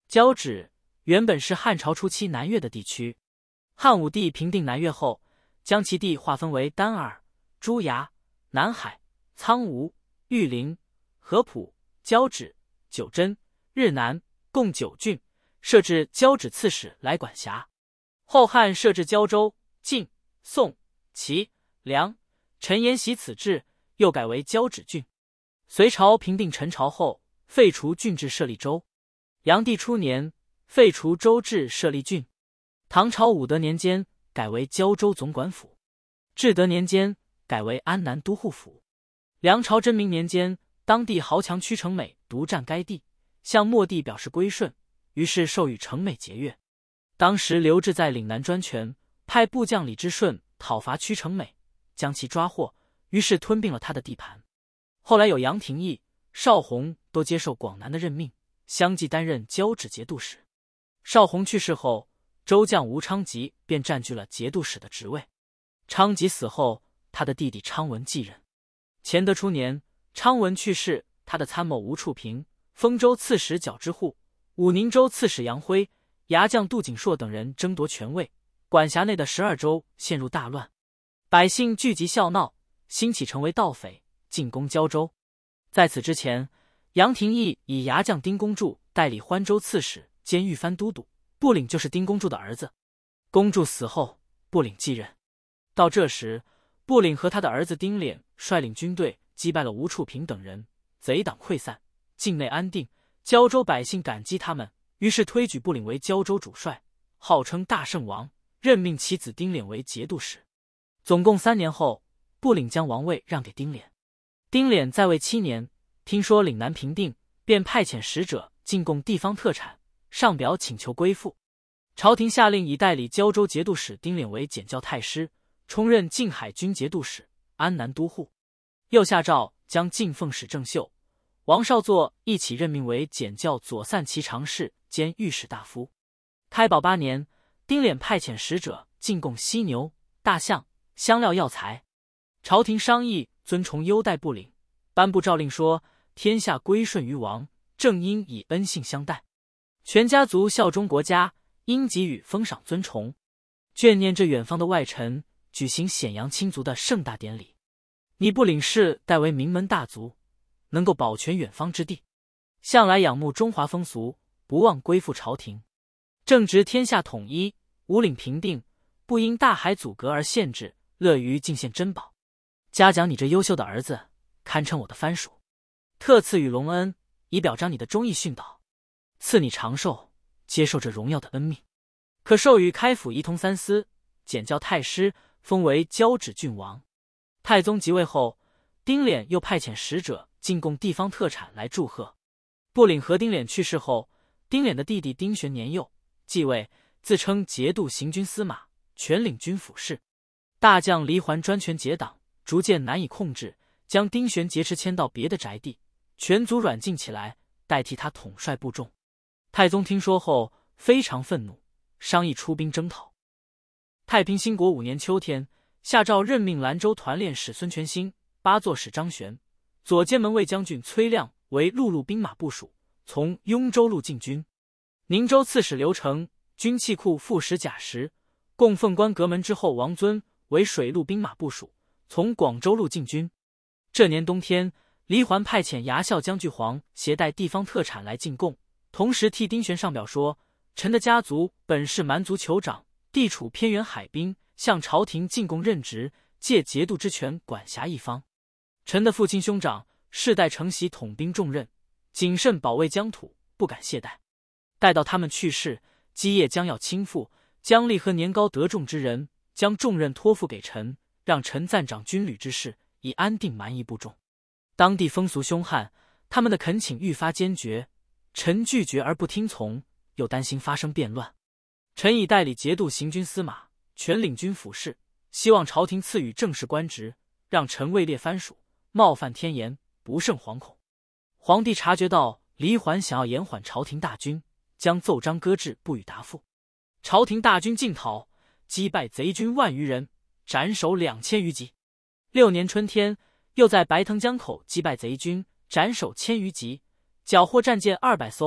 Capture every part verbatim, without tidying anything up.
交趾原本是汉朝初期南越的地区，汉武帝平定南越后，将其地划分为丹耳、朱崖、南海、苍梧、玉林、合浦、交趾、九真、日南共九郡，设置交趾刺史来管辖。后汉设置交州、晋、宋、齐、梁、陈沿袭此制，又改为交趾郡。隋朝平定陈朝后，废除郡制，设立州。炀帝初年废除州治，设立郡。唐朝武德年间改为交州总管府。至德年间改为安南都护府。梁朝真明年间，当地豪强屈成美独占该地，向末帝表示归顺，于是授予成美节钺。当时刘志在岭南专权，派部将李之顺讨伐屈成美，将其抓获，于是吞并了他的地盘。后来有杨廷义、邵弘都接受广南的任命，相继担任交趾节度使。邵弘去世后，州将吴昌吉便占据了节度使的职位。昌吉死后，他的弟弟昌文继任。乾德初年，昌文去世，他的参谋吴处平、丰州刺史角之户、武宁州刺史杨辉、牙将杜景硕等人争夺权位，管辖内的十二州陷入大乱，百姓聚集笑闹，兴起成为盗匪，进攻交州。在此之前，杨廷义以牙将丁公柱代理欢州刺史兼御藩都督，部领就是丁公柱的儿子。公柱死后，部领继任。到这时，部领和他的儿子丁敛率领军队击败了吴处平等人，贼党溃散，境内安定，交州百姓感激他们，于是推举部领为交州主帅，号称大圣王，任命其子丁敛为节度使。总共三年后，部领将王位让给丁敛。丁敛在位七年，听说岭南平定，便派遣使者进贡地方特产，上表请求归附。朝廷下令以代理交州节度使丁敛为检校太师，充任靖海军节度使、安南都护。又下诏将进奉使郑秀、王少作一起任命为检校左散骑常侍兼御史大夫。开宝八年，丁敛派遣使者进贡犀牛、大象、香料药材。朝廷商议尊崇优待部领，颁布诏令说：天下归顺于王，正应以恩信相待，全家族效忠国家，应给予封赏尊崇，眷念着远方的外臣，举行显扬亲族的盛大典礼。你部领世代为名门大族，能够保全远方之地，向来仰慕中华风俗，不忘归附朝廷，正值天下统一，五岭平定，不因大海阻隔而限制，乐于进献珍宝。嘉奖你这优秀的儿子，堪称我的藩属，特赐予隆恩，以表彰你的忠义训导，赐你长寿，接受这荣耀的恩命，可授予开府仪同三司，检校太师，封为交趾郡王。太宗即位后，丁敛又派遣使者进贡地方特产来祝贺。部领和丁敛去世后，丁敛的弟弟丁玄年幼，继位，自称节度行军司马，全领军府事。大将黎环专权结党，逐渐难以控制，将丁玄劫持迁到别的宅地，全族软禁起来，代替他统帅部众。太宗听说后非常愤怒，商议出兵征讨。太平兴国五年秋天，下诏任命兰州团练使孙全兴、八座使张玄、左监门卫将军崔亮为陆路兵马部署，从雍州路进军。宁州刺史刘成、军器库副使贾时、供奉官阁门之后王尊为水陆兵马部署，从广州路进军。这年冬天，黎环派遣牙校将军黄携带地方特产来进贡，同时替丁玄上表说：臣的家族本是蛮族酋长，地处偏远海滨，向朝廷进贡任职，借节度之权管辖一方。臣的父亲兄长世代承袭统兵重任，谨慎保卫疆土，不敢懈怠。待到他们去世，基业将要倾覆，将立和年高德重之人，将重任托付给臣，让臣暂掌军旅之事，以安定蛮夷部众。当地风俗凶悍，他们的恳请愈发坚决，臣拒绝而不听从，又担心发生变乱。臣已代理节度行军司马，全领军府事，希望朝廷赐予正式官职，让臣位列藩属，冒犯天颜，不胜惶恐。皇帝察觉到黎环想要延缓朝廷大军，将奏章搁置，不予答复。朝廷大军进讨，击败贼军万余人，斩首两千余级。六年春天，又在白藤江口击败贼军，斩首千余级，缴获战舰二百艘，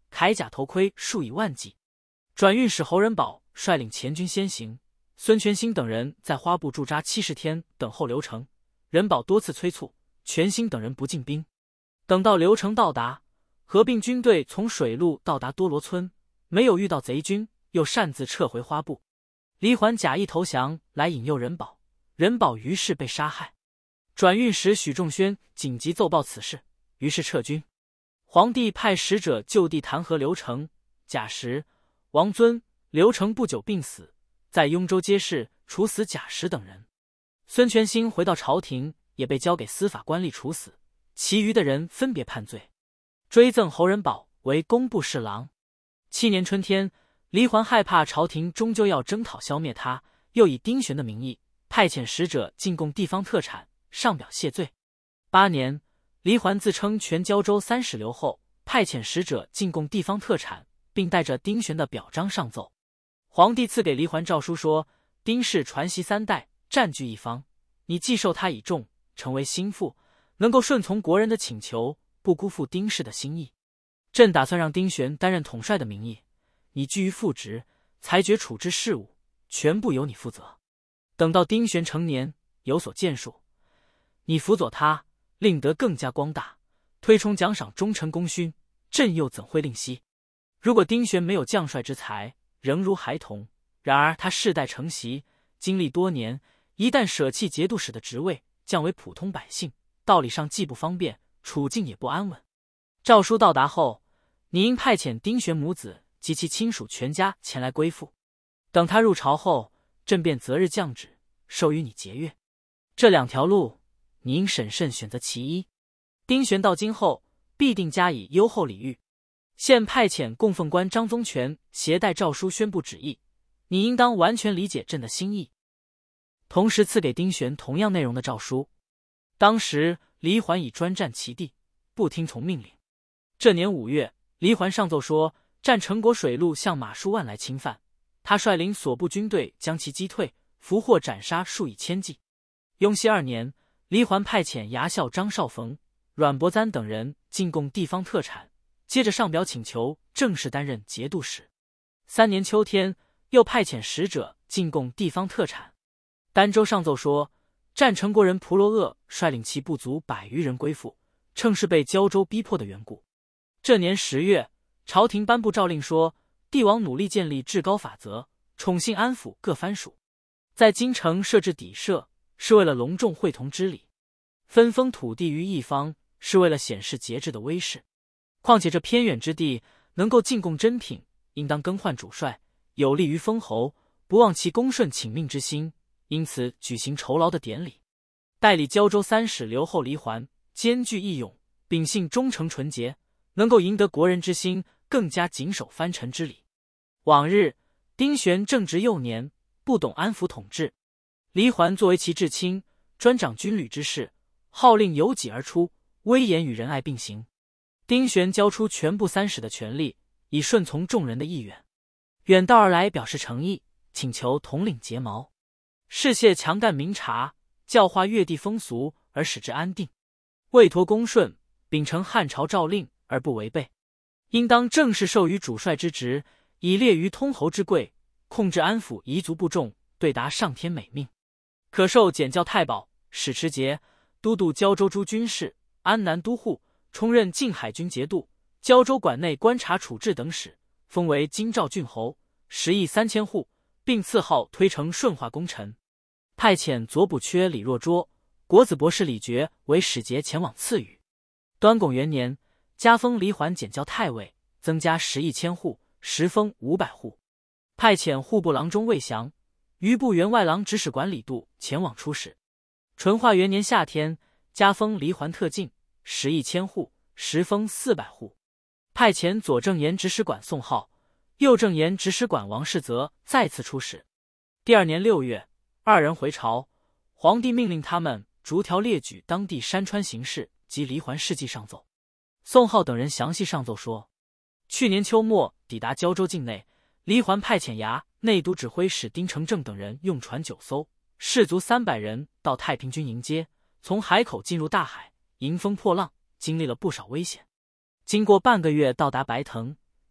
铠甲头盔数以万计。转运使侯仁保率领前军先行，孙权兴等人在花布驻扎七十天，等候刘成。仁保多次催促，权兴等人不进兵。等到刘成到达，合并军队从水路到达多罗村，没有遇到贼军，又擅自撤回花布。黎桓假意投降来引诱仁保，仁保于是被杀害。转运使许仲宣紧急奏报此事，于是撤军。皇帝派使者就地弹劾刘成、贾石、王尊。刘成不久病死，在雍州街市处死贾石等人。孙权兴回到朝廷，也被交给司法官吏处死，其余的人分别判罪，追赠侯仁保为工部侍郎。七年春天，黎桓害怕朝廷终究要征讨消灭他，又以丁玄的名义派遣使者进贡地方特产，上表谢罪。八年，黎桓自称全胶州三使刘后，派遣使者进贡地方特产，并带着丁玄的表彰上奏。皇帝赐给黎桓诏书说：丁氏传袭三代，占据一方，你既受他以重，成为心腹，能够顺从国人的请求，不辜负丁氏的心意。朕打算让丁玄担任统帅的名义，你居于副职，裁决处置事务，全部由你负责。等到丁玄成年，有所建树，你辅佐他，令得更加光大，推崇奖赏忠臣功勋，朕又怎会吝惜？如果丁玄没有将帅之才，仍如孩童，然而他世代承袭，经历多年，一旦舍弃节度使的职位，降为普通百姓，道理上既不方便，处境也不安稳。诏书到达后，你应派遣丁玄母子及其亲属全家前来归附。等他入朝后，朕便择日降旨，授予你节钺。这两条路，你应审慎选择其一。丁玄到京后，必定加以优厚礼遇。现派遣供奉官张宗全携带诏书宣布旨意，你应当完全理解朕的心意。同时赐给丁玄同样内容的诏书。当时黎桓已专占其地，不听从命令。这年五月，黎桓上奏说，占成国水路向马书万来侵犯，他率领所部军队将其击退，俘获斩杀数以千计。雍熙二年，黎桓派遣牙校张少逢、阮伯簪等人进贡地方特产，接着上表请求正式担任节度使。三年秋天，又派遣使者进贡地方特产。儋州上奏说，占成国人蒲罗鄂率领其部族百余人归附，正是被胶州逼迫的缘故。这年十月，朝廷颁布诏令说，帝王努力建立至高法则，宠信安抚各藩属，在京城设置邸舍，是为了隆重会同之礼；分封土地于一方，是为了显示节制的威势。况且这偏远之地能够进贡珍品，应当更换主帅，有利于封侯，不忘其恭顺请命之心，因此举行酬劳的典礼。代理胶州三使刘后黎桓兼具义勇，秉性忠诚纯洁，能够赢得国人之心，更加谨守藩臣之礼。往日丁玄正值幼年，不懂安抚统治，黎桓作为其至亲，专掌军旅之事，号令由己而出，威严与仁爱并行。丁玄交出全部三使的权力，以顺从众人的意愿。远道而来表示诚意，请求统领节毛，示谢强干明察，教化越地风俗，而使之安定。未托恭顺，秉承汉朝诏令而不违背，应当正式授予主帅之职，以列于通侯之贵，控制安抚彝族部众，对达上天美命。可授检校太保、使持节、都督胶州诸军事、安南都护，充任靖海军节度、胶州管内观察处置等使，封为京兆郡侯，食邑三千户，并赐号推承顺化功臣。派遣左补缺李若拙、国子博士李傕为使节前往赐予。端拱元年，加封黎桓检校太尉，增加食邑千户，实封五百户。派遣户部郎中魏祥、余部员外郎指使管李度前往出使。淳化元年夏天，加封黎桓特进，食邑千户，实封四百户。派遣左正言指使管宋浩、右正言指使管王世泽再次出使。第二年六月，二人回朝，皇帝命令他们逐条列举当地山川形势及黎桓事迹上奏。宋浩等人详细上奏说，去年秋末抵达胶州境内，黎桓派遣衙内都指挥使丁承正等人用船九艘，士卒三百人到太平军迎接，从海口进入大海，迎风破浪，经历了不少危险。经过半个月到达白藤，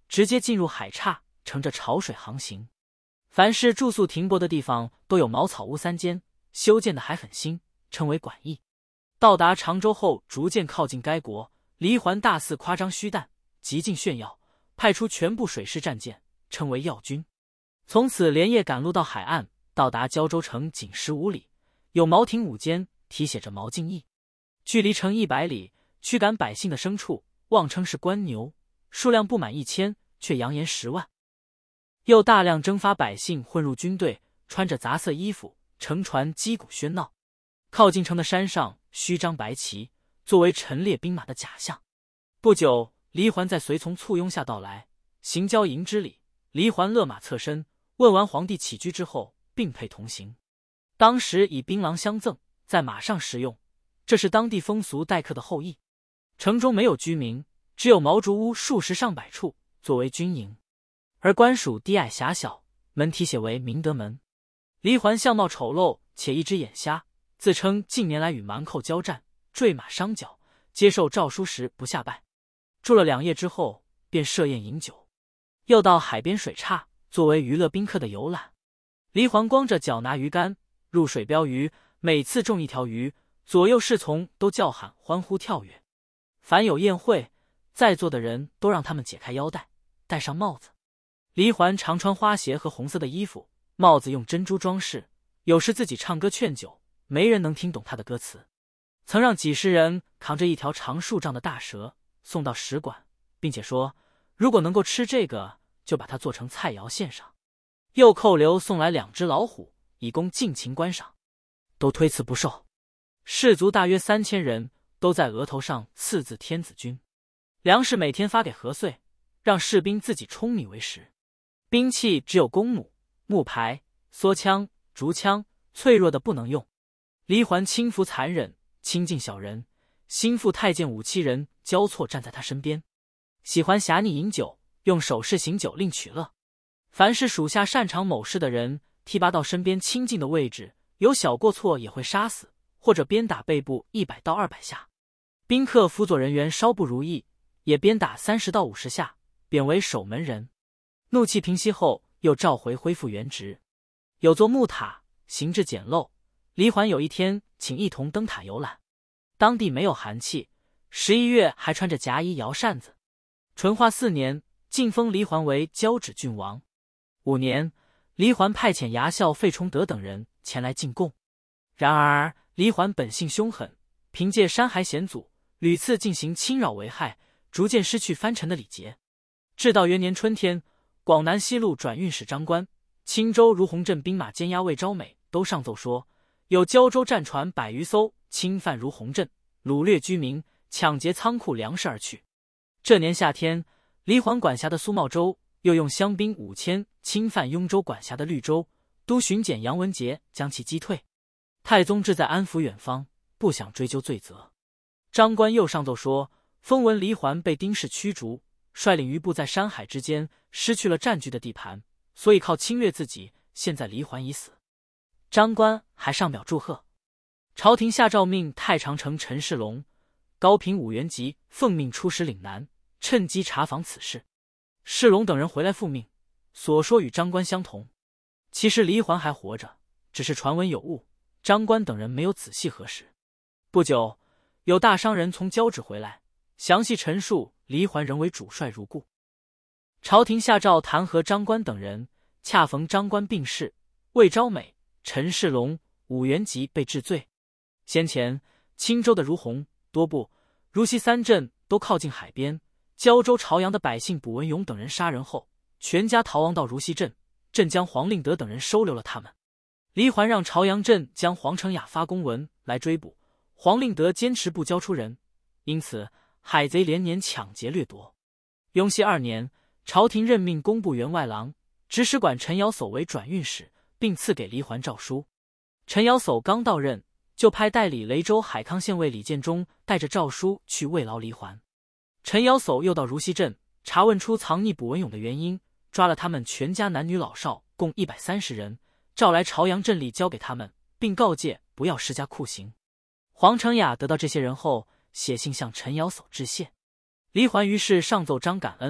直接进入海岔，乘着潮水航行。凡是住宿停泊的地方都有茅草屋三间，修建的还很新，称为馆驿。到达常州后，逐渐靠近该国。黎环大肆夸张虚诞，极尽炫耀，派出全部水师战舰，称为耀军。从此连夜赶路到海岸，到达胶州城仅十五里，有茅亭五间，题写着毛敬驿。距离城一百里，驱赶百姓的牲畜，妄称是官牛，数量不满一千，却扬言十万。又大量征发百姓混入军队，穿着杂色衣服，乘船击鼓喧闹。靠近城的山上虚张白旗，作为陈列兵马的假象。不久，黎环在随从簇拥下到来，行交迎之礼。黎环勒马侧身，问完皇帝起居之后，并辔同行。当时以槟榔相赠，在马上食用，这是当地风俗待客的后裔。城中没有居民，只有茅竹屋数十上百处，作为军营。而官署低矮狭小，门题写为明德门。黎环相貌丑陋，且一只眼瞎，自称近年来与蛮寇交战，坠马伤脚，接受诏书时不下拜。住了两夜之后，便设宴饮酒，又到海边水岔，作为娱乐宾客的游览。黎环光着脚拿鱼竿入水标鱼，每次中一条鱼，左右侍从都叫喊欢呼跳跃。凡有宴会，在座的人都让他们解开腰带，戴上帽子。黎环常穿花鞋和红色的衣服，帽子用珍珠装饰，有时自己唱歌劝酒，没人能听懂他的歌词。曾让几十人扛着一条长数丈的大蛇送到使馆，并且说如果能够吃这个，就把它做成菜肴献上。又扣留送来两只老虎，以供尽情观赏，都推辞不受。士卒大约三千人，都在额头上刺字天子军。粮食每天发给何岁，让士兵自己舂米为食。兵器只有弓弩、木牌、梭枪、竹枪，脆弱的不能用。黎环轻浮残忍，亲近小人，心腹太监五七人交错站在他身边，喜欢侠逆饮酒，用手势行酒令取乐。凡是属下擅长某事的人，提拔到身边亲近的位置，有小过错也会杀死，或者鞭打背部一百到二百下。宾客辅佐人员稍不如意，也鞭打三十到五十下，贬为守门人。怒气平息后，又召回恢复原职。有座木塔，形制简陋。黎环有一天请一同登塔游览，当地没有寒气，十一月还穿着夹衣摇扇子。淳化四年，晋封黎环为交趾郡王。五年，黎环派遣牙校费崇德等人前来进贡。然而黎环本性凶狠，凭借山海险阻，屡次进行侵扰危害，逐渐失去藩臣的礼节。至道元年春天，广南西路转运使张官、青州如洪镇兵马监押魏昭美都上奏说，有胶州战船百余艘侵犯如洪镇，掳掠居民，抢劫仓库粮食而去。这年夏天，黎环管辖的苏茂州又用乡兵五千侵犯雍州管辖的绿州，都巡检杨文杰将其击退。太宗志在安抚远方，不想追究罪责。张官又上奏说，风闻黎环被丁氏驱逐，率领余部在山海之间失去了占据的地盘，所以靠侵略自己，现在黎环已死。张官还上表祝贺。朝廷下诏命太常丞陈世龙、高平武元吉奉命出使岭南，趁机查访此事。世龙等人回来复命，所说与张官相同。其实黎环还活着，只是传闻有误，张官等人没有仔细核实。不久，有大商人从交趾回来，详细陈述黎环仍为主帅如故。朝廷下诏弹劾张官等人，恰逢张官病逝，魏昭美、陈世龙、武元吉被治罪。先前青州的如洪、多部、如西三镇都靠近海边，胶州朝阳的百姓卜文勇等人杀人后，全家逃亡到如西镇，镇将黄令德等人收留了他们。黎环让朝阳镇将黄承雅发公文来追捕，黄令德坚持不交出人，因此海贼连年抢劫掠夺。雍熙二年，朝廷任命工部员外郎、直使馆陈尧叟为转运使，并赐给黎环诏书。陈尧叟刚到任，就派代理雷州海康县尉李建忠带着诏书去慰劳黎环。陈尧叟又到如西镇查问出藏匿卜文勇的原因，抓了他们全家男女老少共一百三十人，召来朝阳镇里交给他们，并告诫不要施加酷刑。黄承雅得到这些人后，写信向陈尧叟致谢。黎环于是上奏张感恩，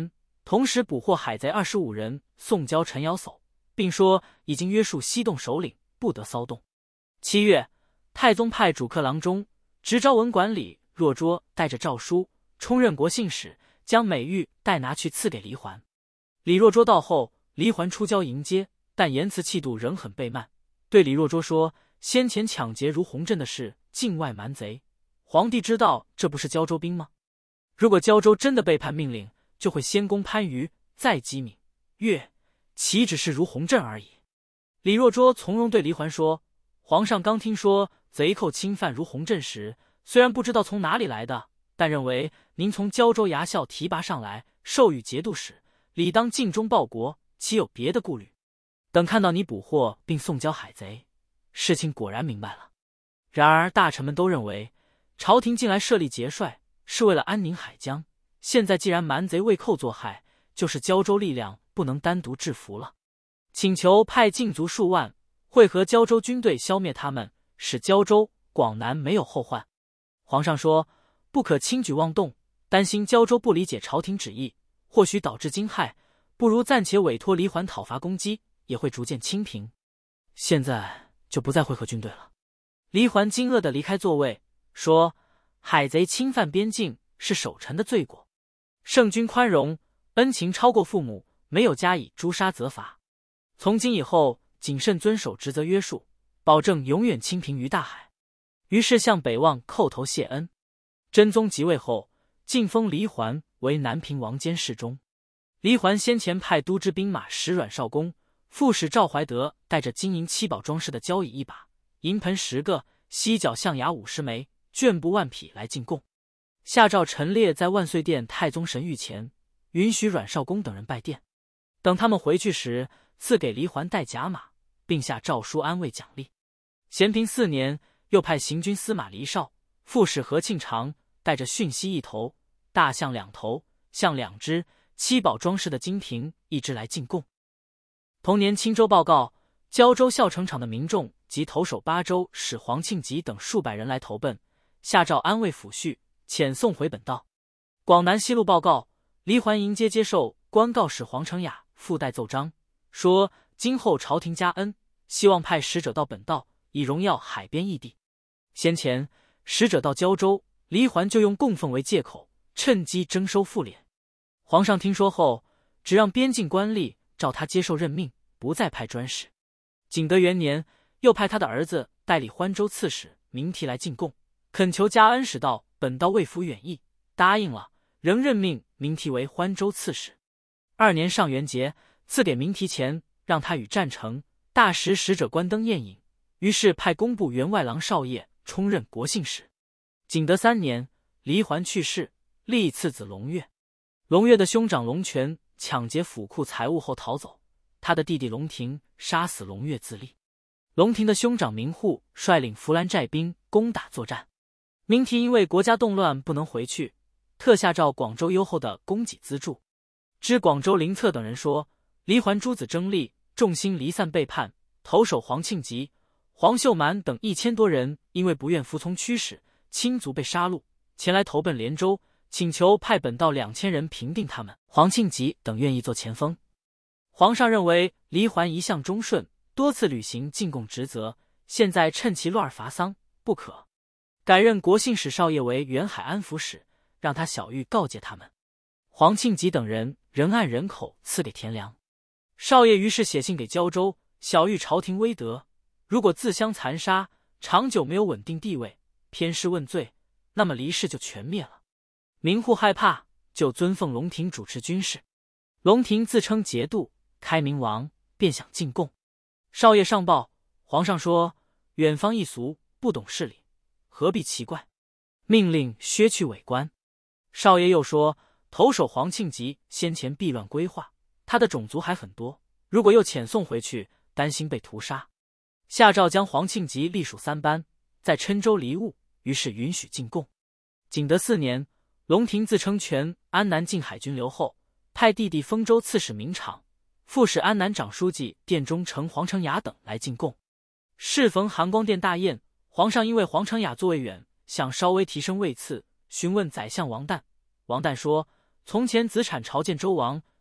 同时捕获海贼二十五人，送交陈瑶叟，并说已经约束西洞首领，不得骚动。七月，太宗派主客郎中直招文馆李若拙带着诏书充任国信使，将美玉带拿去赐给黎环。李若拙到后，黎环出交迎接，但言辞气度仍很背慢，对李若拙说：“先前抢劫如洪镇的事，境外蛮贼，皇帝知道这不是胶州兵吗？如果胶州真的背叛命令，就会先攻番禺，再击闽粤，岂只是如洪镇而已。”李若拙从容对黎环说：“皇上刚听说贼寇侵犯如洪镇时，虽然不知道从哪里来的，但认为您从胶州衙校提拔上来，授予节度使，理当尽忠报国，岂有别的顾虑？等看到你捕获并送交海贼，事情果然明白了。”然而大臣们都认为，朝廷近来设立节帅，是为了安宁海疆，现在既然蛮贼魏寇作害，就是胶州力量不能单独制服了，请求派禁卒数万，会合胶州军队消灭他们，使胶州、广南没有后患。皇上说不可轻举妄动，担心胶州不理解朝廷旨意，或许导致惊骇，不如暂且委托黎环讨伐攻击，也会逐渐清平。现在就不再会合军队了。黎环惊愕地离开座位，说：“海贼侵犯边境是守臣的罪过，圣君宽容，恩情超过父母，没有加以诛杀责罚。从今以后，谨慎遵守职责约束，保证永远清平于大海。”于是向北望叩头谢恩。真宗即位后，晋封黎环为南平王兼侍中。黎环先前派督知兵马使阮少恭、副使赵怀德带着金银七宝装饰的交椅一把，银盆十个，犀角象牙五十枚，绢布万匹来进贡。下诏陈列在万岁殿太宗神谕前，允许阮少恭等人拜殿。等他们回去时，赐给黎环带甲马，并下诏书安慰奖励。咸平四年，又派行军司马黎绍、副使何庆长带着驯犀一头、大象两头、象两只、七宝装饰的金瓶一只来进贡。同年青州报告，胶州孝成场的民众及投守巴州使黄庆吉等数百人来投奔，下诏安慰抚恤，遣送回本道。广南西路报告，黎环迎接接受官告使黄承雅附带奏章，说今后朝廷加恩，希望派使者到本道，以荣耀海边异地。先前使者到胶州，黎环就用供奉为借口，趁机征收赋敛。皇上听说后，只让边境官吏照他接受任命，不再派专使。景德元年，又派他的儿子代理欢州刺史明提来进贡，恳求加恩使到本道未服远意，答应了，仍任命明提为欢州刺史。二年上元节，赐给明提钱，让他与战成、大食使者关灯宴饮，于是派工部员外郎少业充任国信使。景德三年，黎环去世，立次子龙月。龙月的兄长龙泉抢劫府库财物后逃走，他的弟弟龙庭杀死龙月自立。龙庭的兄长明户率领弗兰寨兵攻打作战，明提因为国家动乱不能回去，特下诏广州优厚的供给资助。知广州林策等人说，黎环诸子争利，众心离散背叛，投守黄庆吉、黄秀满等一千多人因为不愿服从驱使，亲族被杀戮，前来投奔连州，请求派本道两千人平定他们。黄庆吉等愿意做前锋。皇上认为黎环一向忠顺，多次履行进贡职责，现在趁其乱而伐丧，不可。改任国信使少爷为远海安抚使，让他小谕告诫他们。黄庆吉等人仍按人口赐给田粮。少爷于是写信给胶州，小谕朝廷威德，如果自相残杀，长久没有稳定地位，偏师问罪，那么黎氏就全灭了。明户害怕，就尊奉龙庭主持军事。龙庭自称节度开明王，便想进贡。少爷上报，皇上说远方一俗，不懂事理，何必奇怪，命令削去伪官。少爷又说，投守黄庆吉先前避乱规划，他的种族还很多，如果又遣送回去，担心被屠杀。下诏将黄庆吉隶属三班，在郴州离务，于是允许进贡。景德四年，龙庭自称全安南靖海军留后，派弟弟丰州刺史明敞、副使安南长书记殿中丞黄承雅等来进贡。适逢含光殿大宴，皇上因为黄承雅座位远，想稍微提升位次，询问宰相王旦。王旦说，从前子产朝见周王，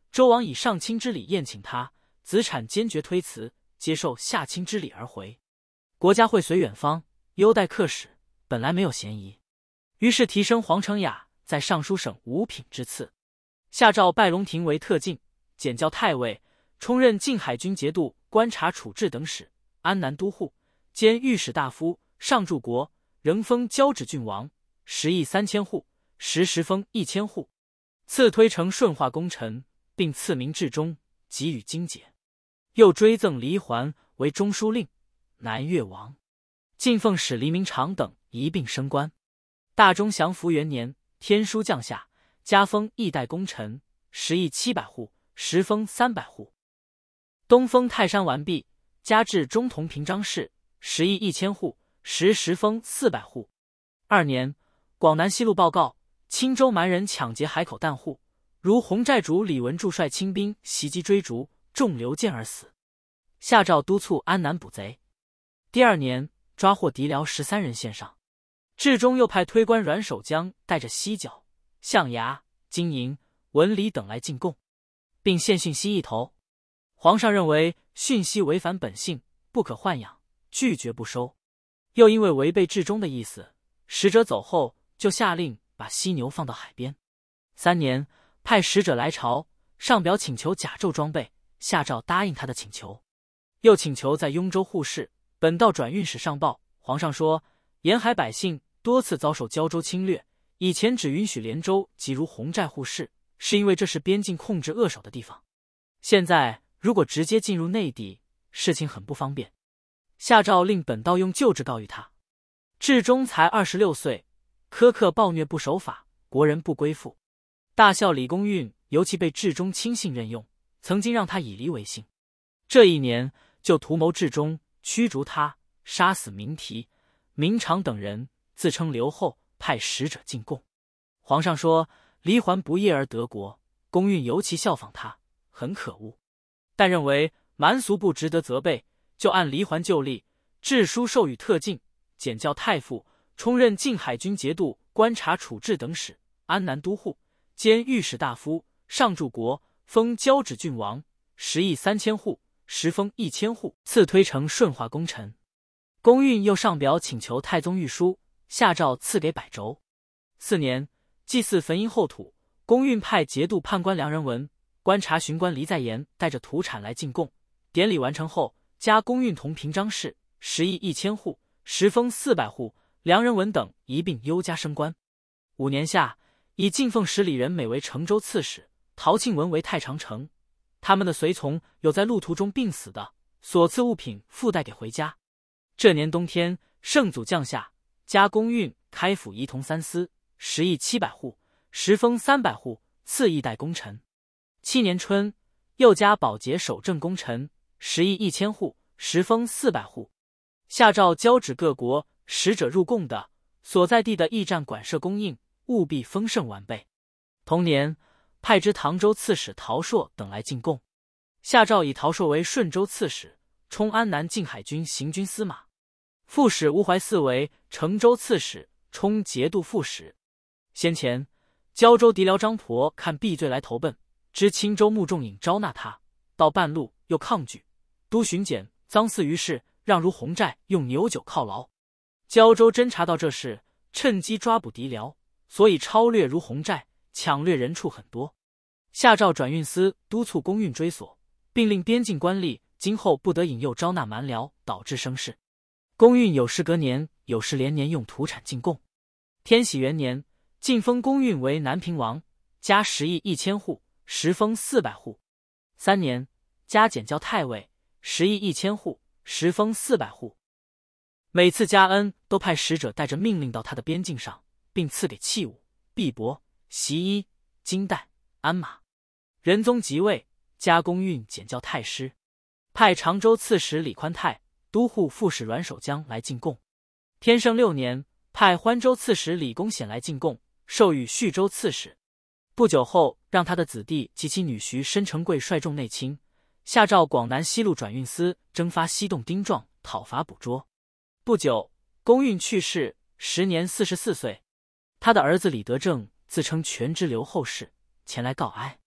周王以上卿之礼宴请他，子产坚决推辞，接受下卿之礼而回。国家会随远方，优待客使，本来没有嫌疑，于是提升黄承雅在尚书省五品之次，下诏拜龙庭为特进，检校太尉，充任晋海军节度观察处置等使，安南都护，兼御史大夫，上柱国，仍封交趾郡王，食邑三千户，时时封一千户。赐推成顺化功臣，并赐名至中，给予荆节。又追赠黎环为中书令、南越王，进奉使黎明长等一并升官。大中祥符元年，天书降下，加封义代功臣，食邑七百户，时封三百户。东封泰山完毕，加至中同平章事，食邑一千户，时时封四百户。二年，广南西路报告，钦州蛮人抢劫海口弹户，如洪寨主李文柱率清兵袭击追逐，中流箭而死。下诏督促安南捕贼。第二年，抓获敌辽十三人献上。至中又派推官阮守将带着犀角、象牙、金银、文礼等来进贡，并献讯息一头。皇上认为讯息违反本性，不可豢养，拒绝不收。又因为违背至中的意思，使者走后，就下令把犀牛放到海边。三年，派使者来朝，上表请求甲胄装备，下诏答应他的请求。又请求在雍州护市，本道转运使上报，皇上说沿海百姓多次遭受胶州侵略，以前只允许连州即如洪寨护市，是因为这是边境控制扼守的地方。现在如果直接进入内地，事情很不方便。下诏令本道用旧制告谕他。至中才二十六岁，苛刻暴虐不守法，国人不归附。大校李公运尤其被至中亲信任用，曾经让他以黎为姓。这一年就图谋至中，驱逐他，杀死明提、明长等人，自称留后，派使者进贡。皇上说黎环不业而得国，公运尤其效仿他，很可恶，但认为蛮俗不值得责备，就按黎环旧例，制书授予特进，检校太傅，充任晋海军节度观察处置等使，安南都护，兼御史大夫，上柱国，封交趾郡王，食邑三千户，时封一千户，赐推成顺化功臣。公运又上表请求太宗御书，下诏赐给百轴。四年，祭祀坟茔后土，公运派节度判官梁仁文、观察巡官黎在言带着土产来进贡。典礼完成后，加公运同平章事，食邑一千户，时封四百户，梁仁文等一并优加升官。五年夏，以进奉使李仁美为成州刺史，陶庆文为太常丞。他们的随从有在路途中病死的，所赐物品附带给回家。这年冬天，圣祖降下，加公运开府仪同三司，食邑七百户，时封三百户，赐义代功臣。七年春，又加保节守正功臣，食邑一千户，时封四百户。下诏交趾各国使者入贡的，所在地的驿站馆舍供应务必丰盛完备。同年，派知唐州刺史陶硕等来进贡。下诏以陶硕为顺州刺史，充安南晋海军行军司马。副使吴怀嗣为成州刺史，充节度副使。先前，胶州敌辽张婆看避罪来投奔，知青州穆仲颖招纳他，到半路又抗拒。都巡检臧嗣于是让如洪寨用牛酒犒劳。胶州侦察到这事，趁机抓捕敌辽，所以超掠如洪寨，抢掠人畜很多。下诏转运司督促公运追索，并令边境官吏今后不得引诱招纳蛮辽，导致生事。公运有时隔年，有时连年用土产进贡。天禧元年，晋封公运为南平王，加食邑一千户，时封四百户。三年，加检校太尉，食邑一千户，时封四百户。每次加恩都派使者带着命令到他的边境上，并赐给器物、璧帛、席衣、金带、鞍马。仁宗即位，加公运检校太师，派常州刺史李宽泰、都护副使阮守将来进贡。天圣六年，派欢州刺史李公显来进贡，授予叙州刺史。不久后，让他的子弟及其女婿申成贵率众内侵，下诏广南西路转运司征发西洞丁壮，讨伐捕捉。不久，公运去世，时年四十四岁。他的儿子李德正自称全支留后事，前来告哀。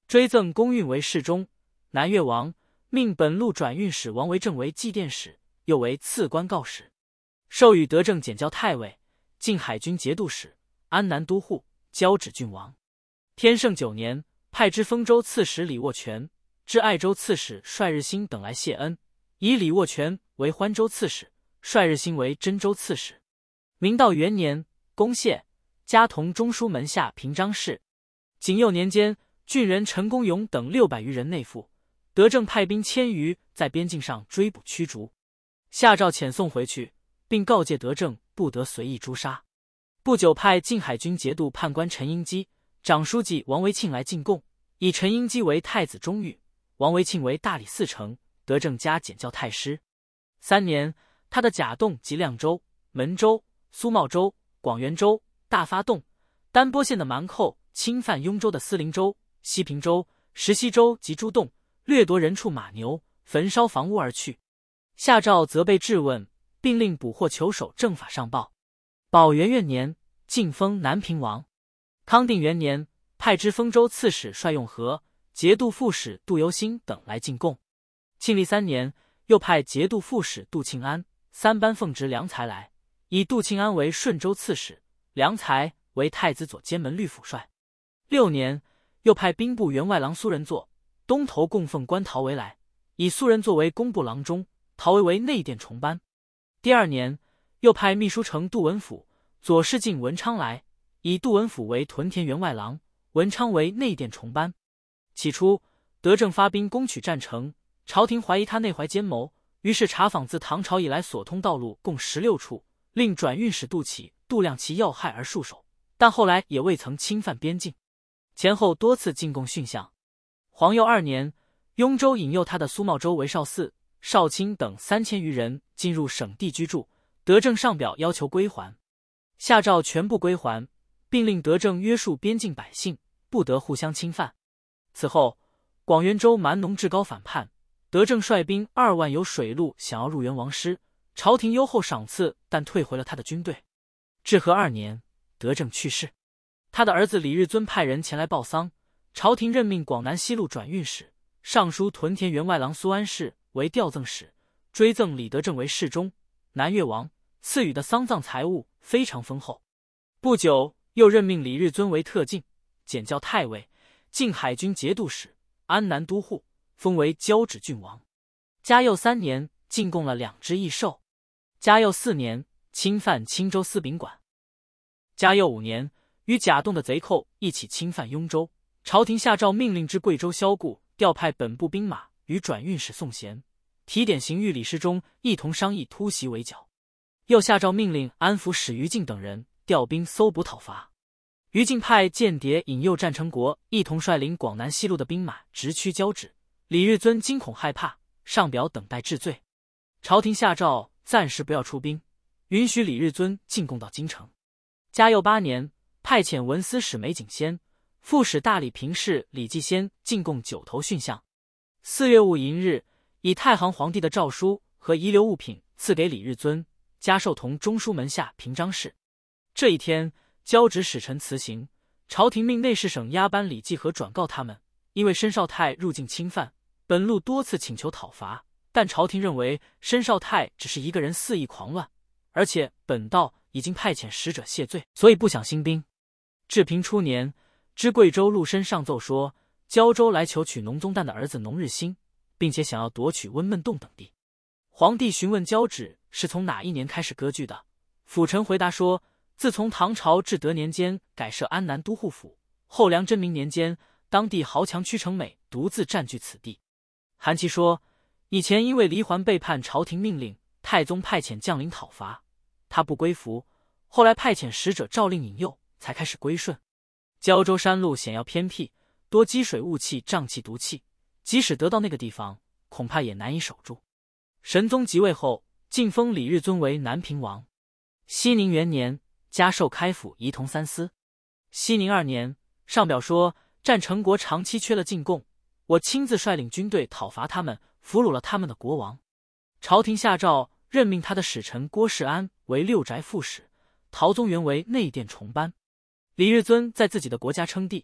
追赠公运为侍中、南越王，命本路转运使王维正为祭奠使，又为次官告使，授予德政检校太尉、晋海军节度使、安南都护、交趾郡王。天圣九年，派知丰州刺史李沃全、知爱州刺史帅日兴等来谢恩，以李沃全为欢州刺史，帅日兴为真州刺史。明道元年，公谢，加同中书门下平章事。景佑年间，郡人陈公勇等六百余人内附，德政派兵千余在边境上追捕驱逐，下诏遣送回去，并告诫德政不得随意诛杀。不久，派晋海军节度判官陈英基、长书记王维庆来进贡，以陈英基为太子中御，王维庆为大理寺丞，德政加检校太师。三年，他的甲洞及亮州、门州、苏茂州、广元州、大发洞、丹波县的蛮寇侵犯雍州的司灵州、西平州、石溪州及诸洞，掠夺人畜马牛，焚烧房屋而去。下诏责备质问，并令捕获囚守正法上报。宝元元年，晋封南平王。康定元年，派知丰州刺史帅用和、节度副使杜由新等来进贡。庆历三年，又派节度副使杜庆安、三班奉职良才来，以杜庆安为顺州刺史，良才为太子左监门律府帅。六年，又派兵部员外郎苏仁作、东头供奉官陶维来，以苏仁作为工部郎中，陶维为内殿重班。第二年，又派秘书丞杜文辅、左侍进文昌来，以杜文辅为屯田员外郎，文昌为内殿重班。起初，德政发兵攻取战城，朝廷怀疑他内怀奸谋，于是查访自唐朝以来所通道路共十六处，令转运使杜起、杜亮其要害而戍守，但后来也未曾侵犯边境，前后多次进贡训相。皇佑二年，雍州引诱他的苏茂州韦少嗣、少卿等三千余人进入省地居住，德政上表要求归还，下诏全部归还，并令德政约束边境百姓，不得互相侵犯。此后，广元州蛮农至高反叛，德政率兵二万由水路想要入援王师，朝廷优厚赏赐，但退回了他的军队。至和二年，德政去世，他的儿子李日尊派人前来报丧，朝廷任命广南西路转运使、尚书屯田员外郎苏安世为调赠使，追赠李德政为侍中、南越王，赐予的丧葬财物非常丰厚。不久，又任命李日尊为特进、检校太尉、晋海军节度使、安南都护，封为交趾郡王。嘉佑三年，进贡了两只异兽。嘉佑四年，侵犯青州司秉管。嘉佑五年，与甲洞的贼寇一起侵犯雍州，朝廷下诏命令至贵州萧固调派本部兵马与转运使宋贤、提点刑狱李世忠一同商议突袭围剿。又下诏命令安抚使于禁等人调兵搜捕讨伐。于禁派间谍引诱战成国一同率领广南西路的兵马直驱交趾，李日尊惊恐害怕，上表等待治罪。朝廷下诏暂时不要出兵，允许李日尊进贡到京城。嘉佑八年，派遣文司使梅景先、副使大理平事李继先进贡九头驯象。四月戊寅日，以太行皇帝的诏书和遗留物品赐给李日尊，加授同中书门下平章事。这一天，交趾使臣辞行，朝廷命内侍省押班李继和转告他们，因为申少泰入境侵犯，本路多次请求讨伐，但朝廷认为申少泰只是一个人肆意狂乱，而且本道已经派遣使者谢罪，所以不想兴兵。至平初年，知贵州陆申上奏说，胶州来求取农宗旦的儿子农日兴，并且想要夺取温闷洞等地。皇帝询问交趾是从哪一年开始割据的，辅臣回答说，自从唐朝至德年间改设安南都护府，后梁真明年间，当地豪强屈成美独自占据此地。韩琦说，以前因为黎桓背叛朝廷命令，太宗派遣将领讨伐，他不归服，后来派遣使者诏令引诱，才开始归顺。胶州山路险要偏僻，多积水雾气瘴气毒气，即使得到那个地方，恐怕也难以守住。神宗即位后，晋封李日尊为南平王。熙宁元年，加授开府仪同三司。熙宁二年，上表说，战成国长期缺了进贡，我亲自率领军队讨伐他们，俘虏了他们的国王。朝廷下诏任命他的使臣郭世安为六宅副使，陶宗元为内殿重班。李日尊在自己的国家称帝，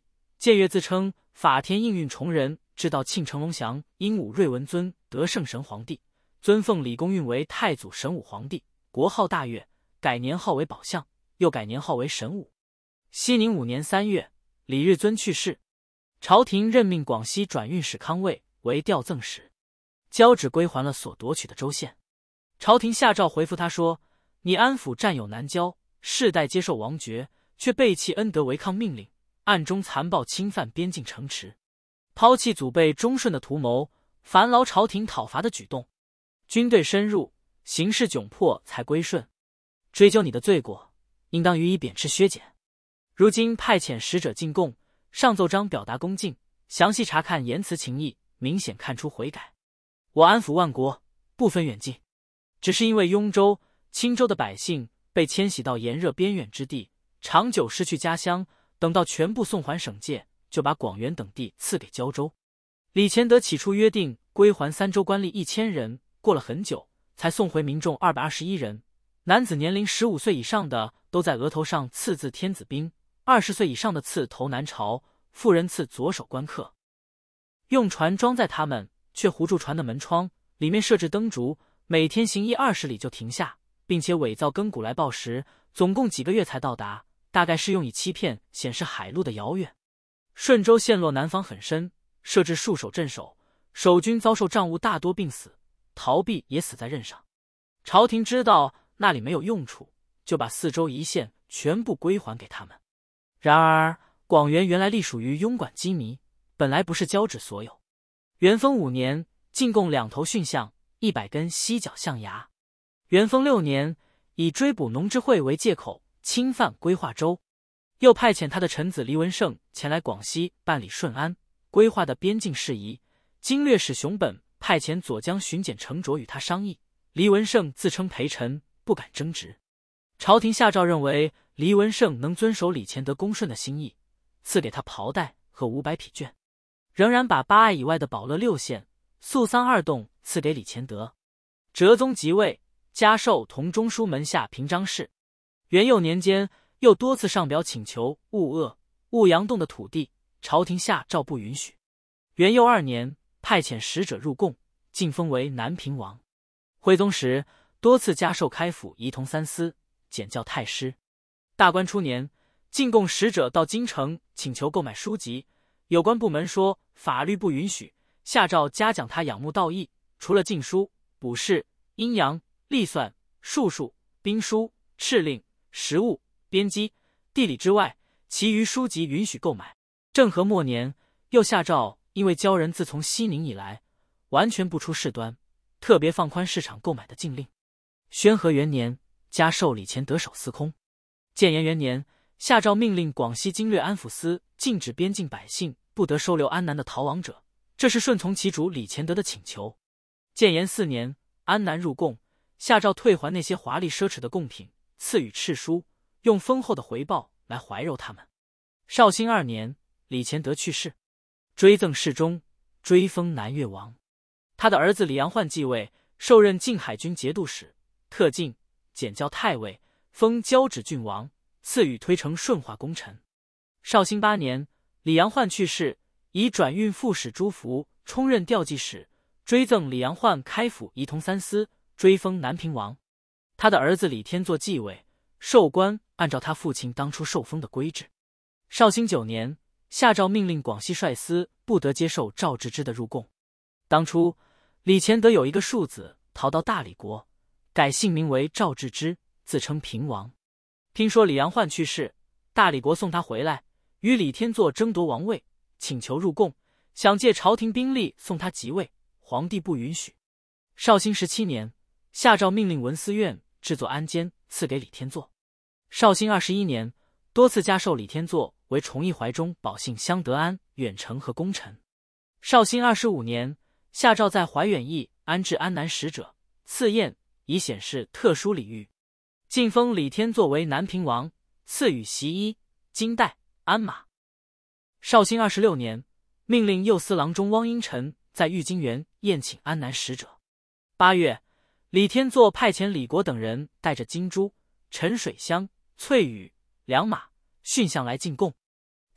建岳自称法天应运重人，知道庆成龙祥鹦鹉瑞文尊得圣神皇帝，尊奉李公运为太祖神武皇帝，国号大岳，改年号为宝相，又改年号为神武。熙宁五年三月，李日尊去世，朝廷任命广西转运使康卫为调赠使，交旨归还了所夺取的州县。朝廷下诏回复他说：你安抚战友南郊，世代接受王爵，却背弃恩德违抗命令，暗中残暴侵犯边境城池，抛弃祖辈忠顺的图谋，烦劳朝廷讨伐的举动。军队深入，形势窘迫才归顺，追究你的罪过，应当予以贬斥削减。如今派遣使者进贡，上奏章表达恭敬，详细查看言辞情意，明显看出悔改。我安抚万国，不分远近，只是因为雍州、青州的百姓被迁徙到炎热边远之地，长久失去家乡，等到全部送还省界，就把广元等地赐给交州。李乾德起初约定归还三州官吏一千人，过了很久，才送回民众二百二十一人。男子年龄十五岁以上的都在额头上刺字天子兵，二十岁以上的刺头南朝，妇人刺左手官刻。用船装载他们，却糊住船的门窗，里面设置灯烛，每天行一二十里就停下，并且伪造更鼓来报时，总共几个月才到达，大概是用以欺骗显示海路的遥远。顺州陷落南方很深，设置戍守镇守，守军遭受障物，大多病死，逃避也死在任上。朝廷知道那里没有用处，就把四州一县全部归还给他们。然而广元原来隶属于庸管羁縻，本来不是交趾所有。元丰五年，进贡两头驯象，一百根犀角象牙。元丰六年，以追捕农智慧为借口，侵犯归化州，又派遣他的臣子黎文胜前来广西办理顺安、归化的边境事宜。经略使熊本派遣左江巡检程卓与他商议，黎文胜自称陪臣，不敢争执。朝廷下诏认为黎文胜能遵守李乾德恭顺的心意，赐给他袍带和五百匹绢，仍然把八隘以外的保乐六县、肃桑二洞赐给李乾德。哲宗即位，加授同中书门下平章事。元佑年间，又多次上表请求务鄂、务阳洞的土地，朝廷下诏不允许。元佑二年，派遣使者入贡，晋封为南平王。徽宗时，多次加授开府仪同三司，检校太师。大观初年，进贡使者到京城请求购买书籍，有关部门说法律不允许，下诏嘉奖他仰慕道义，除了禁书、卜筮、阴阳、历算、术数、兵书、敕令、实务、编辑、地理之外，其余书籍允许购买。政和末年，又下诏因为交人自从熙宁以来完全不出事端，特别放宽市场购买的禁令。宣和元年，加授李乾德守司空。建炎元年，下诏命令广西经略安抚司禁止边境百姓不得收留安南的逃亡者，这是顺从其主李乾德的请求。建炎四年，安南入贡，下诏退还那些华丽奢侈的贡品，赐予敕书，用丰厚的回报来怀柔他们。绍兴二年，李乾德去世，追赠侍中，追封南越王。他的儿子李阳焕继位，受任靖海军节度使，特进检校太尉，封交趾郡王，赐予推承顺化功臣。绍兴八年，李阳焕去世，以转运副使朱福充任调剂使，追赠李阳焕开府仪同三司，追封南平王。他的儿子李天作继位，授官按照他父亲当初受封的规制。绍兴九年，下诏命令广西帅司不得接受赵志之的入贡。当初李乾德有一个庶子逃到大理国，改姓名为赵志之，自称平王。听说李阳焕去世，大理国送他回来，与李天作争夺王位，请求入贡，想借朝廷兵力送他即位，皇帝不允许。绍兴十七年，下诏命令文思院制作鞍鞯，赐给李天作。绍兴二十一年，多次加授李天作为崇义怀中保信襄德安远丞和功臣。绍兴二十五年，下诏在怀远驿安置安南使者，赐宴，以显示特殊礼遇。晋封李天作为南平王，赐予袭衣、金带、鞍马。绍兴二十六年，命令右司郎中汪英臣在玉京园宴请安南使者。八月，李天作派遣李国等人带着金珠、沉水香、翠羽、良马、驯象来进贡。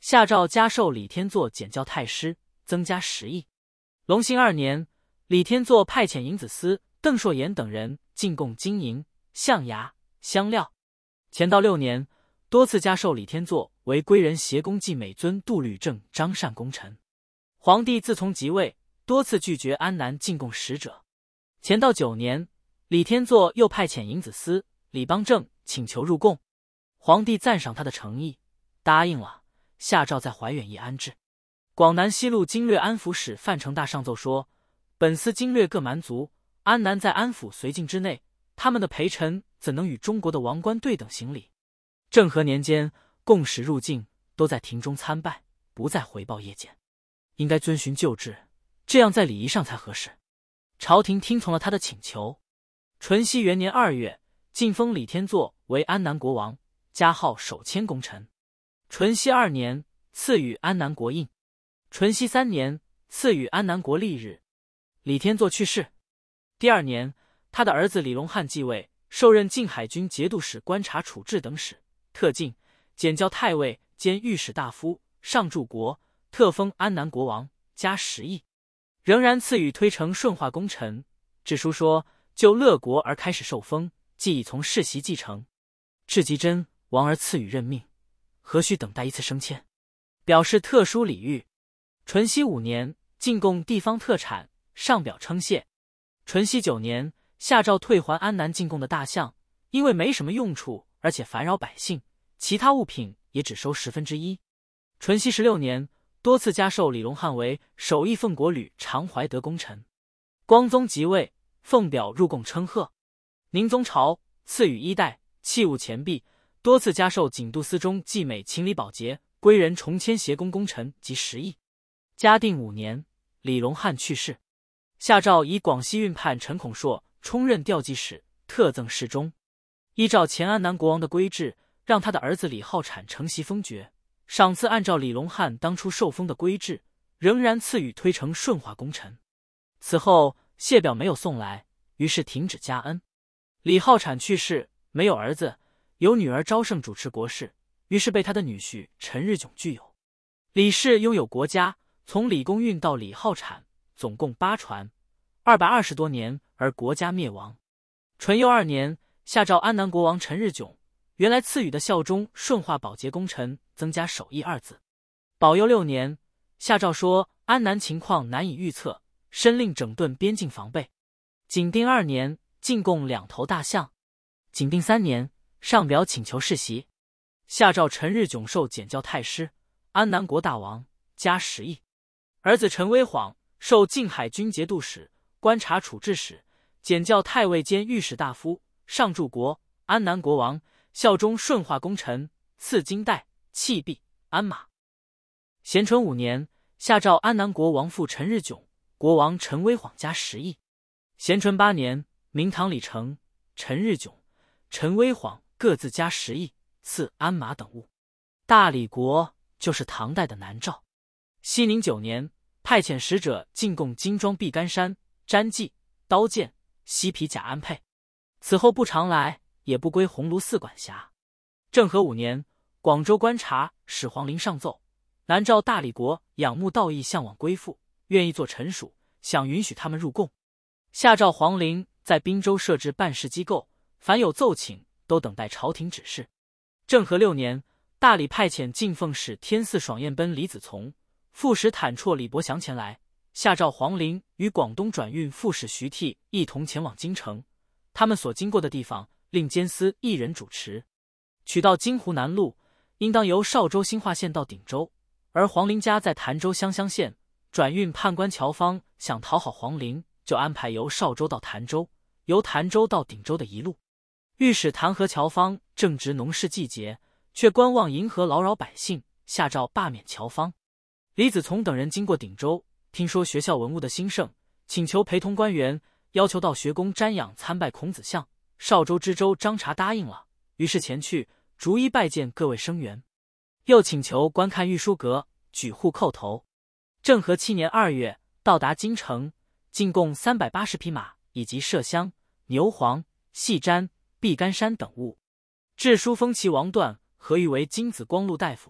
下诏加授李天作检校太师，增加十亿。隆兴二年，李天作派遣银子司、邓硕言等人进贡金银、象牙、香料。乾道六年，多次加授李天作为归仁协公记美尊度律正张善功臣。皇帝自从即位，多次拒绝安南进贡使者。乾道九年，李天作又派遣银子司、李邦正请求入贡，皇帝赞赏他的诚意，答应了，下诏在怀远邑安置。广南西路经略安抚使范成大上奏说，本司经略各蛮族，安南在安抚绥靖之内，他们的陪臣怎能与中国的王官对等行礼？政和年间，贡使入境都在庭中参拜，不再回报谒见，应该遵循旧制，这样在礼仪上才合适。朝廷听从了他的请求。淳熙元年二月，晋封李天作为安南国王，加号守谦功臣。淳熙二年，赐予安南国印。淳熙三年，赐予安南国历日。李天作去世。第二年，他的儿子李隆汉继位，受任晋海军节度使、观察处置等使，特进检校太尉兼御史大夫，上柱国，特封安南国王，加十亿。仍然赐予推诚顺化功臣。志书说，就乐国而开始受封，既已从世袭继承。至吉真王而赐予任命，何须等待一次升迁？表示特殊礼遇。淳熙五年，进贡地方特产，上表称谢。淳熙九年，下诏退还安南进贡的大象，因为没什么用处，而且烦扰百姓，其他物品也只收十分之一。淳熙十六年，多次加授李隆汉为首义奉国旅常怀德功臣。光宗即位，奉表入贡称贺。宁宗朝赐予衣带、器物钱币，多次加授景都司中记美秦李保洁、归仁崇谦协公功臣及十亿。嘉定五年，李隆汉去世，下诏以广西运判陈孔硕充任调剂使，特赠侍中。依照前安南国王的规制，让他的儿子李浩产承袭封爵。赏赐按照李隆汉当初受封的规制，仍然赐予推诚顺化功臣。此后谢表没有送来，于是停止加恩。李浩产去世，没有儿子，有女儿昭胜主持国事，于是被他的女婿陈日炯具有。李氏拥有国家，从李公运到李浩产，总共八传，二百二十多年，而国家灭亡。淳佑二年，下诏安南国王陈日炯，原来赐予的孝忠顺化保洁功臣增加守义二字。保佑六年，下诏说安南情况难以预测，申令整顿边境防备。景定二年，进贡两头大象。景定三年，上表请求世袭，下诏陈日炯授检校太师，安南国大王，加十亿。儿子陈威晃授晋海军节度使、观察处置使、检校太尉兼御史大夫，上柱国，安南国王，效忠顺化功臣，赐金带、器璧、鞍马。咸淳五年，下诏安南国王父陈日炯、国王陈威晃加十亿。咸淳八年，明堂李成、陈日炯、陈威晃各自加十亿，赐鞍马等物。大理国就是唐代的南诏。熙宁九年，派遣使者进贡金装毕干衫、毡髻、刀剑、犀皮甲鞍辔。此后不常来，也不归鸿胪寺管辖。政和五年，广州观察使黄陵上奏，南诏大理国仰慕道义，向往归附，愿意做臣属，想允许他们入贡。下诏黄陵在滨州设置办事机构，凡有奏请，都等待朝廷指示。政和六年，大理派遣进奉使天寺爽宴奔李子从、副使坦绰李伯祥前来，下诏黄陵与广东转运副使徐悌一同前往京城，他们所经过的地方，令监司一人主持。取到京湖南路，应当由邵州兴化县到鼎州，而黄陵家在潭州湘乡县，转运判官乔芳想讨好黄陵，就安排由邵州到潭州，由潭州到鼎州的一路。御史弹劾乔芳正值农事季节，却观望迎合劳扰百姓，下诏罢免乔芳。李子从等人经过鼎州，听说学校文物的兴盛，请求陪同官员，要求到学宫瞻仰参拜孔子像。邵州知州张察答应了，于是前去逐一拜见各位生员，又请求观看御书阁，举户叩头。政和七年二月，到达京城，进贡三百八十匹马以及麝香、牛黄、细毡、毕干衫等物。致书封其王段何誉为金子光禄大夫，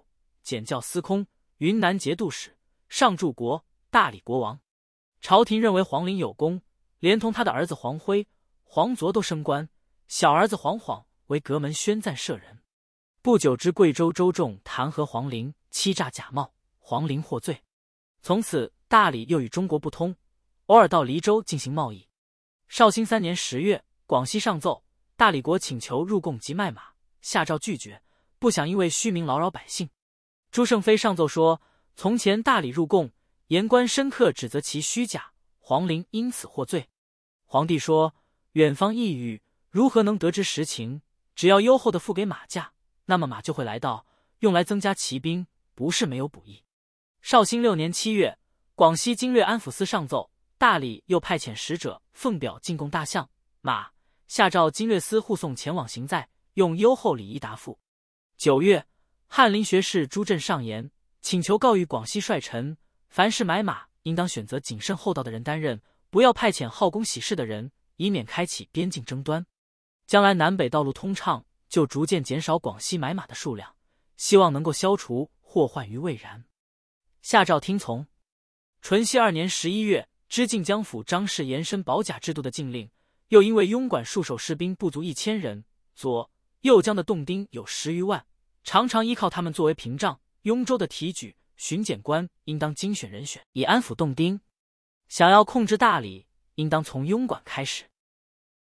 检校司空、云南节度使、上柱国、大理国王。朝廷认为黄陵有功，连同他的儿子黄辉、黄佐都升官，小儿子黄晃为阁门宣赞舍人。不久之贵州州众弹劾黄陵欺诈假冒，黄陵获罪。从此大理又与中国不通，偶尔到黎州进行贸易。绍兴三年十月，广西上奏，大理国请求入贡及卖马，下诏拒绝，不想因为虚名劳扰百姓。朱胜非上奏说，从前大理入贡，言官深刻指责其虚假，黄陵因此获罪。皇帝说，远方异域，如何能得知实情？只要优厚的付给马价，那么马就会来到，用来增加骑兵，不是没有补益。绍兴六年七月，广西经略安抚司上奏，大理又派遣使者奉表进贡大象、马，下诏经略司护送前往行在，用优厚礼仪答复。九月，翰林学士朱振上言，请求告谕广西帅臣，凡是买马，应当选择谨慎厚道的人担任，不要派遣好功喜事的人，以免开启边境争端。将来南北道路通畅，就逐渐减少广西买马的数量，希望能够消除祸患于未然。下诏听从。淳熙二年十一月，知晋江府张氏延伸保甲制度的禁令，又因为庸管戍守士兵不足一千人，左右江的洞丁有十余万，常常依靠他们作为屏障。雍州的提举、巡检官应当精选人选，以安抚洞丁。想要控制大理，应当从庸管开始。